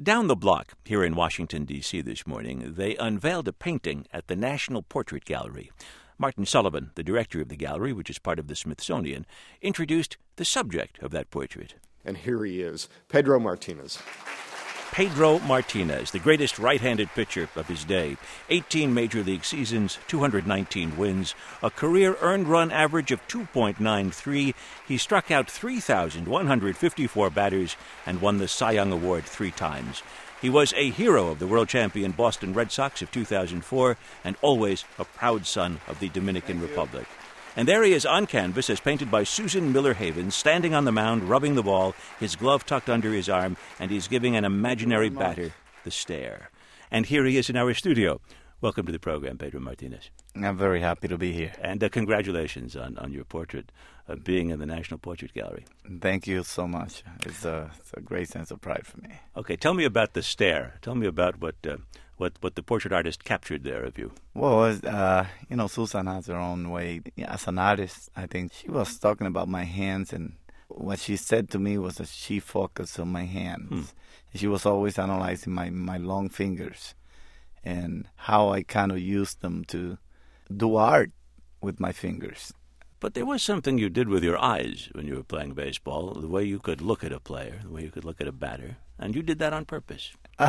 Down the block here in Washington, D.C. this morning, they unveiled a painting at the National Portrait Gallery. Martin Sullivan, the director of the gallery, which is part of the Smithsonian, introduced the subject of that portrait. And here he is, Pedro Martinez. Pedro Martinez, the greatest right-handed pitcher of his day. 18 Major League seasons, 219 wins, a career earned run average of 2.93. He struck out 3,154 batters and won the Cy Young Award 3 times. He was a hero of the world champion Boston Red Sox of 2004 and always a proud son of the Dominican Republic. And there he is on canvas as painted by Susan Miller Havens, standing on the mound, rubbing the ball, his glove tucked under his arm, and he's giving an imaginary batter the stare. And here he is in our studio. Welcome to the program, Pedro Martinez. I'm very happy to be here. And congratulations on your portrait being in the National Portrait Gallery. Thank you so much. It's a great sense of pride for me. Okay, tell me about the stare. Tell me about what the portrait artist captured there of you. Well, Susan has her own way. As an artist, I think she was talking about my hands, and what she said to me was that she focused on my hands. She was always analyzing my long fingers and how I kind of used them to do art with my fingers. But there was something you did with your eyes when you were playing baseball, the way you could look at a player, the way you could look at a batter, and you did that on purpose.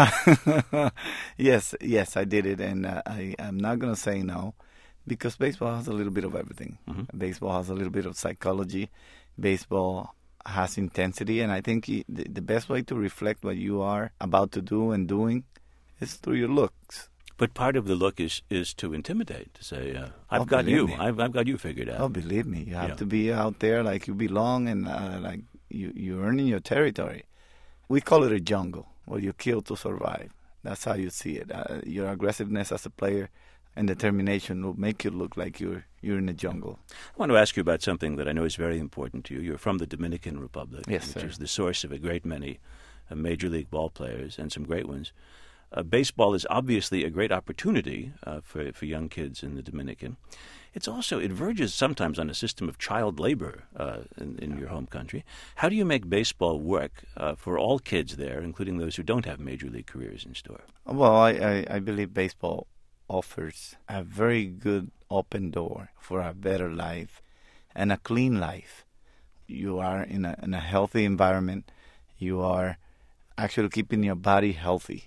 Yes, I did it, and I'm not going to say no, because baseball has a little bit of everything. Mm-hmm. Baseball has a little bit of psychology. Baseball has intensity, and I think the best way to reflect what you are about to do and doing is through your looks. But part of the look is to intimidate, to say, I've got you. I've got you figured out. Oh, believe me. You have to be out there like you belong and like you're earning your territory. We call it a jungle, where you kill to survive. That's how you see it. Your aggressiveness as a player and determination will make you look like you're in a jungle. I want to ask you about something that I know is very important to you. You're from the Dominican Republic, yes, which is the source of a great many Major League ball players and some great ones. Baseball is obviously a great opportunity for young kids in the Dominican. It verges sometimes on a system of child labor in your home country. How do you make baseball work for all kids there, including those who don't have Major League careers in store? Well, I believe baseball offers a very good open door for a better life and a clean life. You are in a healthy environment. You are actually keeping your body healthy.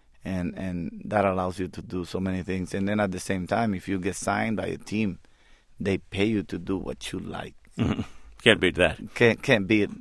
And that allows you to do so many things. And then at the same time, if you get signed by a team, they pay you to do what you like. Mm-hmm. Can't beat that. Can't beat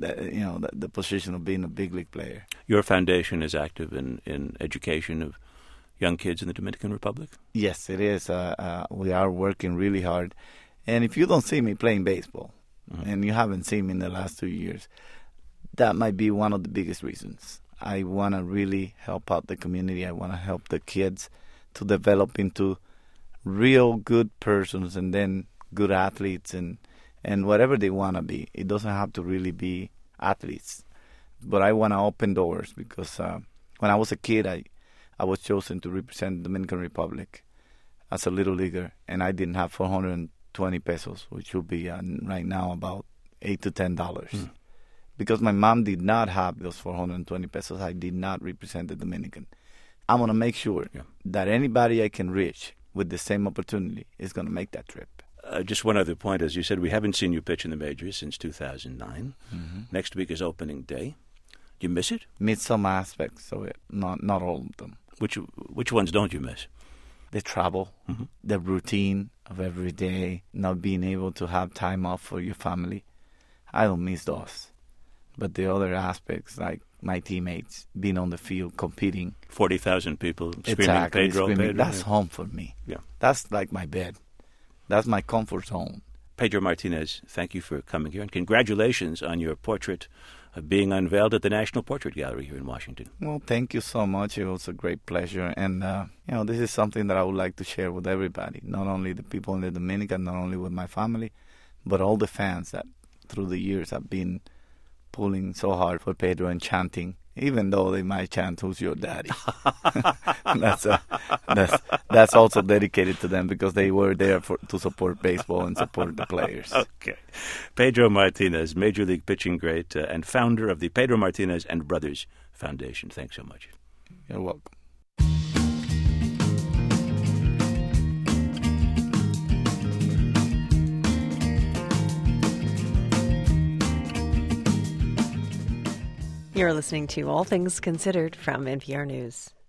the position of being a big league player. Your foundation is active in education of young kids in the Dominican Republic? Yes, it is. We are working really hard. And if you don't see me playing baseball, mm-hmm. and you haven't seen me in the last 2 years, that might be one of the biggest reasons. I want to really help out the community. I want to help the kids to develop into real good persons and then good athletes and whatever they want to be. It doesn't have to really be athletes. But I want to open doors because when I was a kid, I was chosen to represent the Dominican Republic as a little leaguer, and I didn't have 420 pesos, which would be right now about $8 to $10. Because my mom did not have those 420 pesos, I did not represent the Dominican. I'm going to make sure that anybody I can reach with the same opportunity is going to make that trip. Just one other point. As you said, we haven't seen you pitch in the majors since 2009. Mm-hmm. Next week is opening day. Do you miss it? Miss some aspects of it, not all of them. Which ones don't you miss? The travel, mm-hmm. the routine of every day, not being able to have time off for your family. I don't miss those. But the other aspects, like my teammates, being on the field, competing. 40,000 people screaming, exactly, Pedro, Pedro. That's home for me. Yeah. That's like my bed. That's my comfort zone. Pedro Martinez, thank you for coming here, and congratulations on your portrait being unveiled at the National Portrait Gallery here in Washington. Well, thank you so much. It was a great pleasure. And, this is something that I would like to share with everybody, not only the people in the Dominican, not only with my family, but all the fans that through the years have been pulling so hard for Pedro and chanting, even though they might chant, "Who's your daddy?" That's also dedicated to them because they were there to support baseball and support the players. Okay. Pedro Martinez, Major League pitching great and founder of the Pedro Martinez and Brothers Foundation. Thanks so much. You're welcome. You're listening to All Things Considered from NPR News.